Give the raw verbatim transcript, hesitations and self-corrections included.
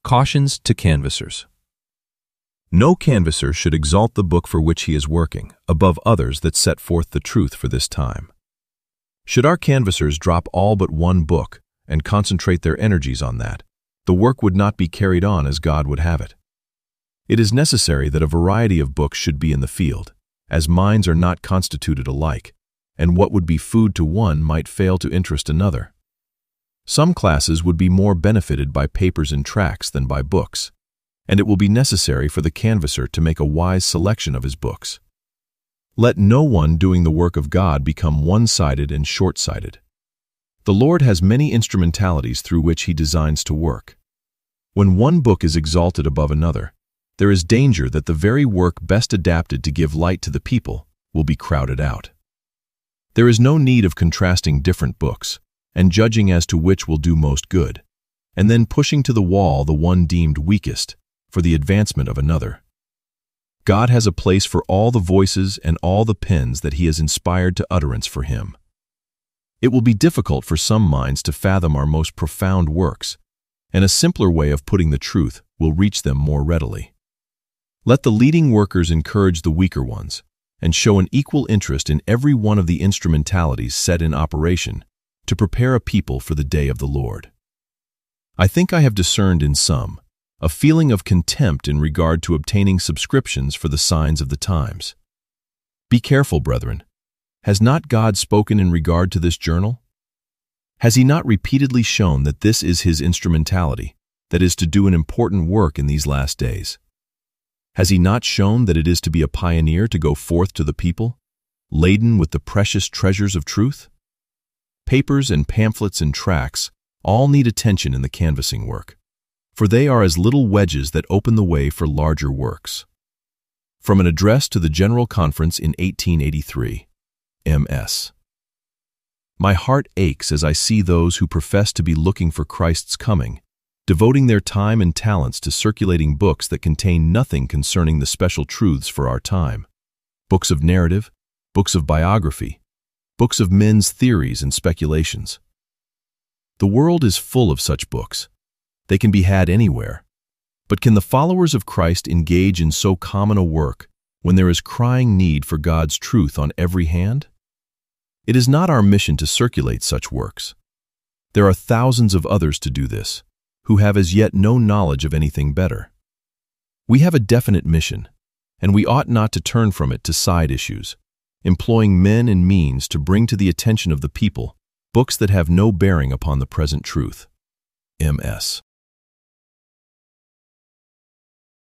Cautions to canvassers. No canvasser should exalt the book for which he is working above others that set forth the truth for this time. Should our canvassers drop all but one book and concentrate their energies on that, the work would not be carried on as God would have it. It is necessary that a variety of books should be in the field, as minds are not constituted alike, and what would be food to one might fail to interest another. Some classes would be more benefited by papers and tracts than by books, and it will be necessary for the canvasser to make a wise selection of his books. Let no one doing the work of God become one-sided and short-sighted. The Lord has many instrumentalities through which He designs to work. When one book is exalted above another, there is danger that the very work best adapted to give light to the people will be crowded out. There is no need of contrasting different books and judging as to which will do most good, and then pushing to the wall the one deemed weakest for the advancement of another. God has a place for all the voices and all the pens that He has inspired to utterance for Him. It will be difficult for some minds to fathom our most profound works, and a simpler way of putting the truth will reach them more readily. Let the leading workers encourage the weaker ones, and show an equal interest in every one of the instrumentalities set in operation to prepare a people for the day of the Lord. I think I have discerned in some a feeling of contempt in regard to obtaining subscriptions for the signs of the times. Be careful, brethren. Has not God spoken in regard to this journal? Has He not repeatedly shown that this is His instrumentality, that is to do an important work in these last days? Has He not shown that it is to be a pioneer to go forth to the people, laden with the precious treasures of truth? Papers and pamphlets and tracts all need attention in the canvassing work, for they are as little wedges that open the way for larger works. From an address to the General Conference in eighteen eighty-three, M S My heart aches as I see those who profess to be looking for Christ's coming, devoting their time and talents to circulating books that contain nothing concerning the special truths for our time. Books of narrative, books of biography, books of men's theories and speculations. The world is full of such books. They can be had anywhere. But can the followers of Christ engage in so common a work when there is crying need for God's truth on every hand? It is not our mission to circulate such works. There are thousands of others to do this, who have as yet no knowledge of anything better. We have a definite mission, and we ought not to turn from it to side issues, employing men and means to bring to the attention of the people books that have no bearing upon the present truth. M S